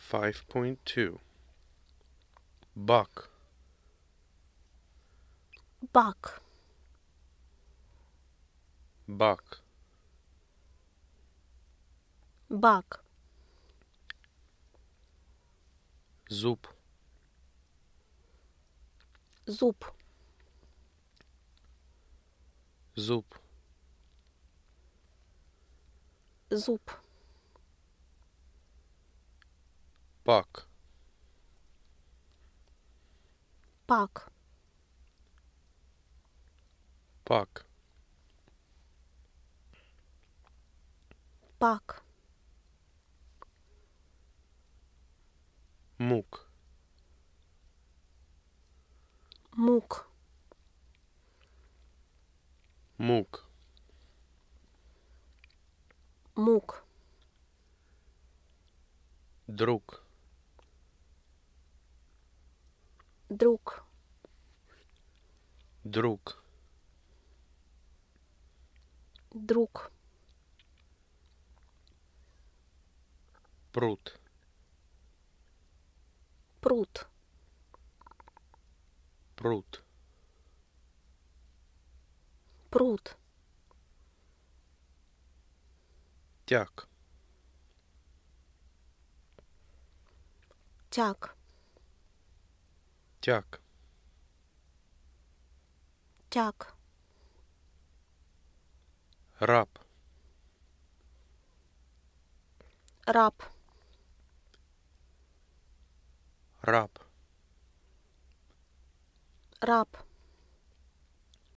5.2 Buck, Buck, buck, buck, зуб, зуб, зуб, зуб, пак, пак, пак, пак, мук, мук, мук, мук, друг, друг, друг, друг, пруд, пруд, пруд, пруд, тяг, тяг, тяг, тяг, раб, раб, раб, раб,